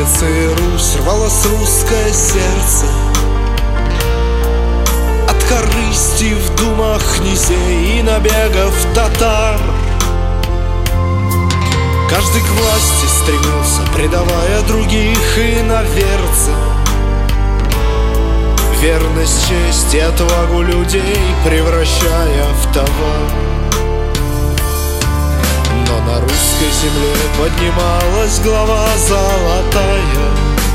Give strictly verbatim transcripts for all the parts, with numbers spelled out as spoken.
ЦЦ Русь рвалось русское сердце от корысти в думах князей и набегов татар. Каждый к власти стремился, предавая других иноверцам. Верность, честь и отвагу людей превращая в товар. Но на русской земле поднималась глава золотая,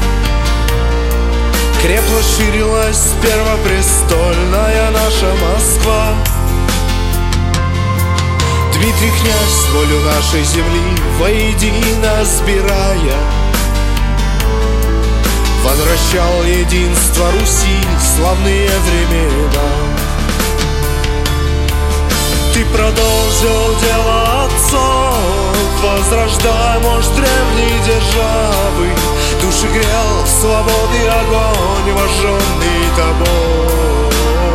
крепла, ширилась первопрестольная наша Москва. Дмитрий князь волю нашей земли воедино сбирая возвращал единство Руси славные времена. Ты продолжил дело отцов, возрождая мощь древней державы, души грел свободы огонь, вожженный тобой.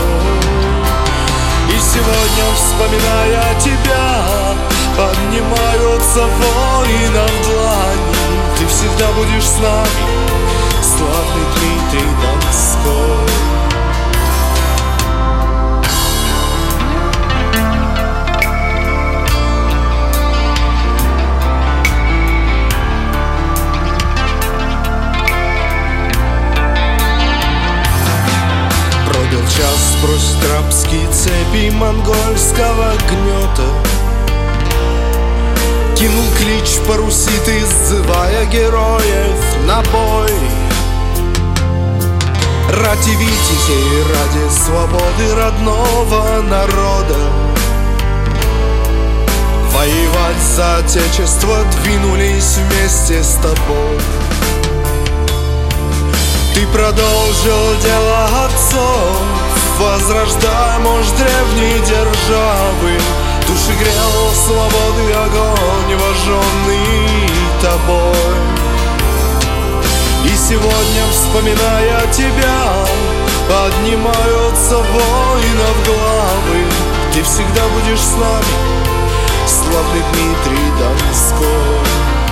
И сегодня, вспоминая тебя, поднимаются воины в длани. Ты всегда будешь с нами, славный Дмитрий Донской. Пробил час, сбросить рабские цепи монгольского гнета. Кинул клич по Руси ты, сзывая героев на бой. Ради витязей, ради свободы родного народа воевать за отечество двинулись вместе с тобой. Ты продолжил дело отцов, возрождая мощь древней державы, души грел свободы огонь, вожженный тобой. И сегодня, вспоминая тебя, поднимаются воинов главы. Ты всегда будешь с нами, славный Дмитрий Донской.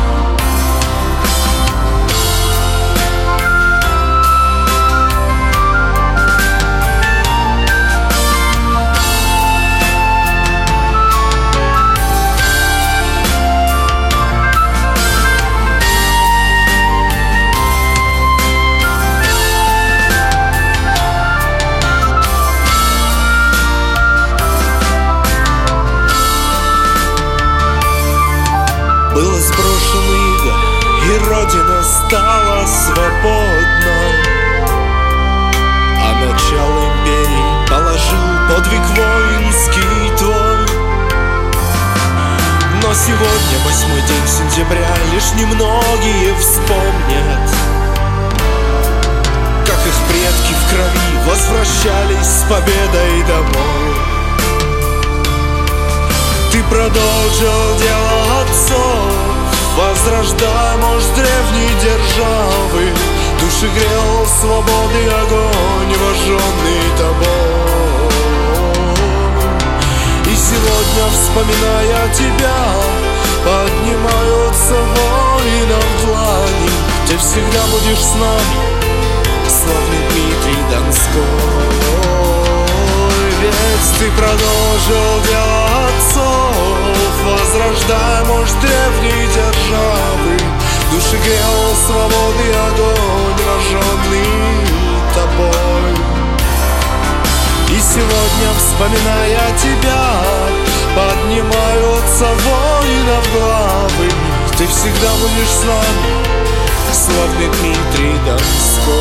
Было сброшено иго, и Родина стала свободна, а начало империи положил подвиг воинский твой. Но сегодня, восьмой день сентября, лишь немногие вспомнят, как их предки в крови возвращались с победой домой. Ты продолжил дело отцов, возрождая мощь древней державы, души грел свободы огонь, вожженный тобой. И сегодня, вспоминая тебя, поднимаются воинов длани. Ты всегда будешь с нами, славный Дмитрий Донской. Ведь ты продолжил дело отцов, возрождая мощь древней державы, души грел свободы огонь, вожженный тобой. И сегодня, вспоминая тебя, поднимаются воинов главы. Ты всегда будешь с нами, славный Дмитрий Донской.